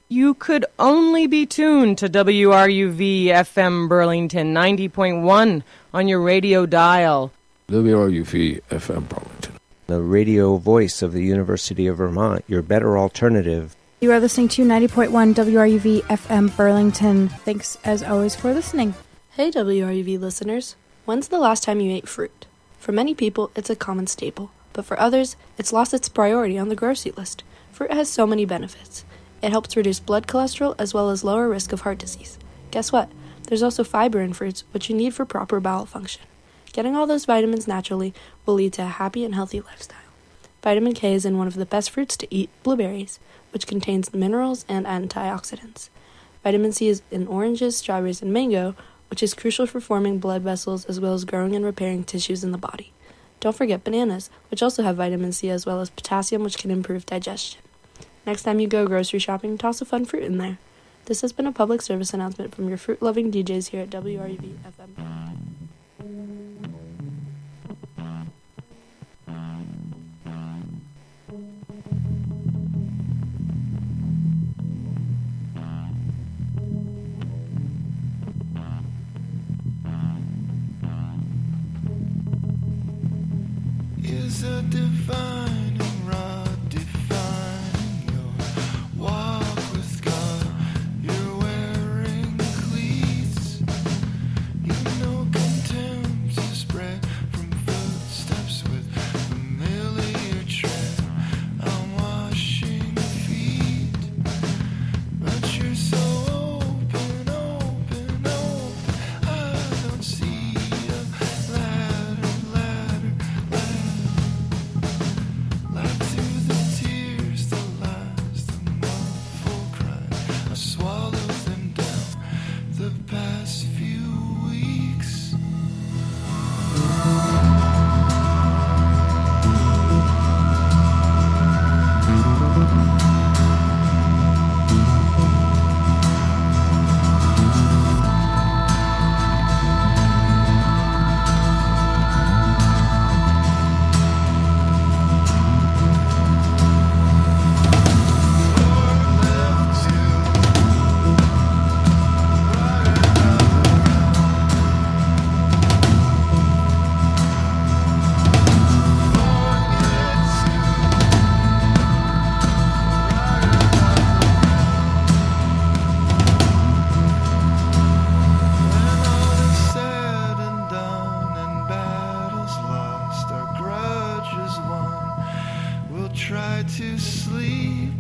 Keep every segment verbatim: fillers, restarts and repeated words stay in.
You could only be tuned to W R U V F M Burlington ninety point one on your radio dial. W R U V F M Burlington, the radio voice of the University of Vermont, your better alternative. You are listening to ninety point one W R U V F M Burlington. Thanks, as always, for listening. Hey, W R U V listeners. When's the last time you ate fruit? For many people, it's a common staple, but for others, it's lost its priority on the grocery list. Fruit has so many benefits. It helps reduce blood cholesterol as well as lower risk of heart disease. Guess what? There's also fiber in fruits, which you need for proper bowel function. Getting all those vitamins naturally will lead to a happy and healthy lifestyle. Vitamin K is in one of the best fruits to eat, blueberries, which contains minerals and antioxidants. Vitamin C is in oranges, strawberries, and mango, which is crucial for forming blood vessels as well as growing and repairing tissues in the body. Don't forget bananas, which also have vitamin C as well as potassium, which can improve digestion. Next time you go grocery shopping, toss a fun fruit in there. This has been a public service announcement from your fruit-loving D Js here at W R U V F M. Is a defining rod defining your walk with God? You're wearing cleats. You know contempt is spread from footsteps with familiar tread. I'm washing feet, but you're so open, open, open. I don't see a ladder, ladder, ladder. Life to the tears, the lies, the muffled cry. I swallow them down the past few weeks. Try to sleep,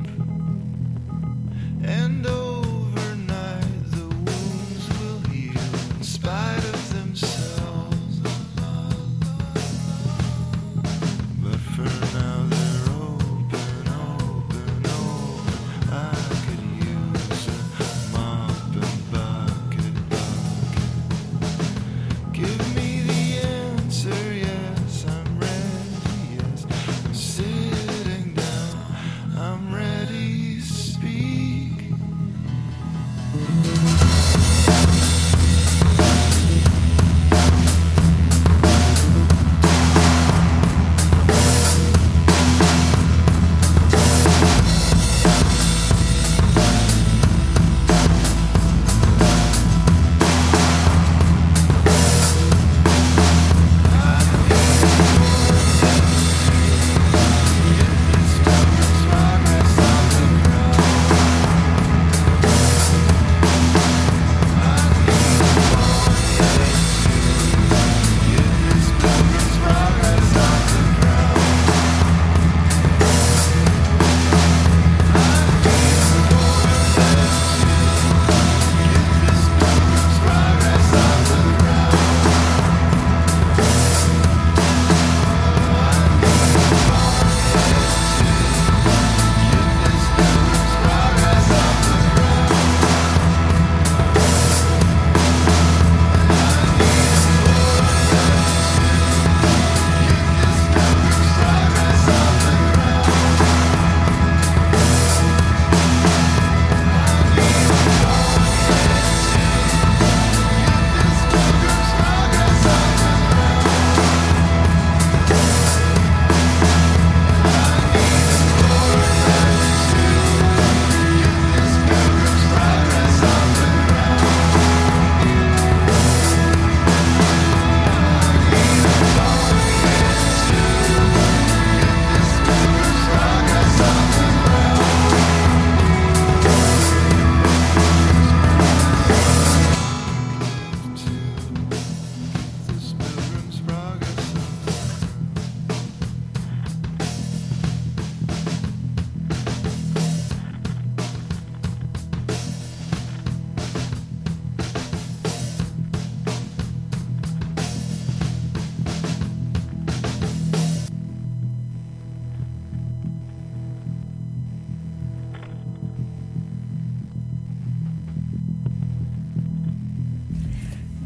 and overnight the wounds will heal in spite of themselves. But for now they're open, open, open. I could use a mop and bucket, bucket. Give me the answer, yes, I'm ready, yes, I'm sitting. I'm ready to speak.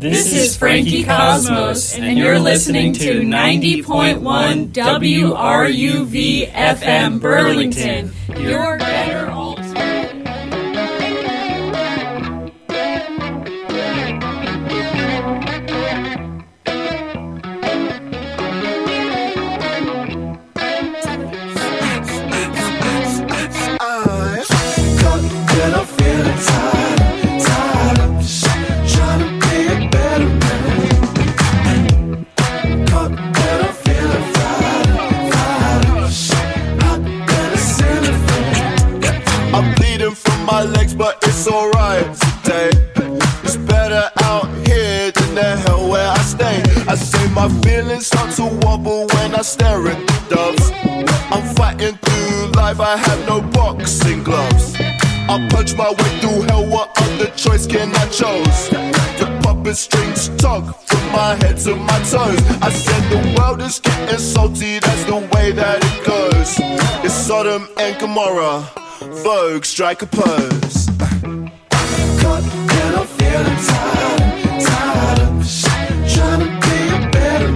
This is Frankie Cosmos, and you're listening to ninety point one W R U V F M Burlington, your better alternative. But it's alright today. It's better out here than the hell where I stay. I say my feelings start to wobble when I stare at the doves. I'm fighting through life, I have no boxing gloves. I punch my way through hell, what other choice can I choose? The puppet strings tug from my head to my toes. I said the world is getting salty, that's the way that it goes. It's Sodom and Gomorrah, Vogue, strike a pose. Caught and I'm feeling tired, tired of trying to be a better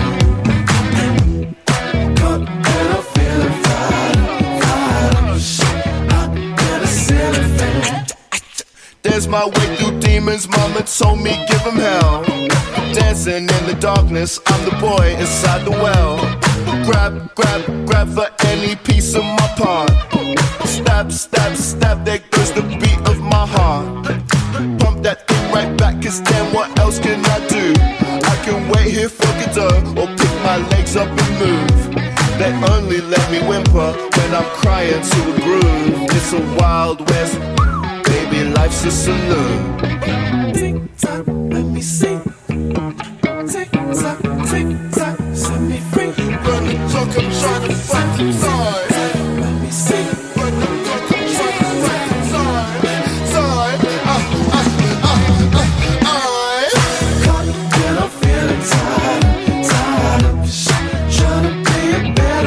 man. Caught and I'm feeling fired, fired of I've been a silly fan. There's my way through demons, mama told me give them hell. Dancing in the darkness, I'm the boy inside the well. Grab, grab, grab for any piece of my part. Stab, stab, stab, there goes the beat of my heart. Pump that thing right back, cause then what else can I do? I can wait here for Godot, or pick my legs up and move. They only let me whimper when I'm crying to a groove. It's a wild west, baby, life's a saloon. Tick tock, let me sing. Tick tock, tick tock, set me free. Run the clock, I'm trying to fight the time. Let me sing. Run the clock, I'm trying to fight the time. Time, ah, ah, ah, ah, ah. Caught and I'm feeling tired, tired of trying to be a better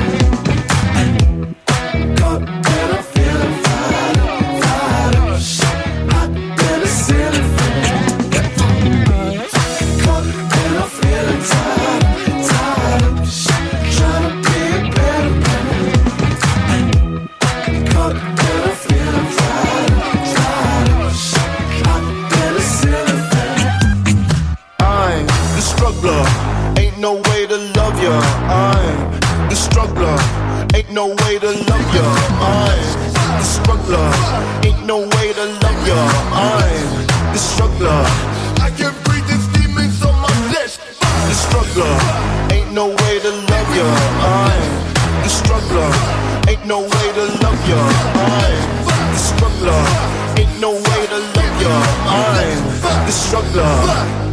man. Caught and I'm feeling fired, fired of I've been a silly fan. Caught and I'm feeling tired, tired of trying to be a better man. Caught and I'm feeling tired, tired of I've been a silly fan. I'm the struggler, ain't no way to love ya. I'm the struggler, ain't no way to love ya. I'm the struggler, ain't no way to love ya. I'm the struggler, I can breathe these demons on my flesh. The struggler, ain't no way to love ya. I'm the struggler, ain't no way to love ya. I'm the struggler, ain't no way to love ya. I'm the struggler.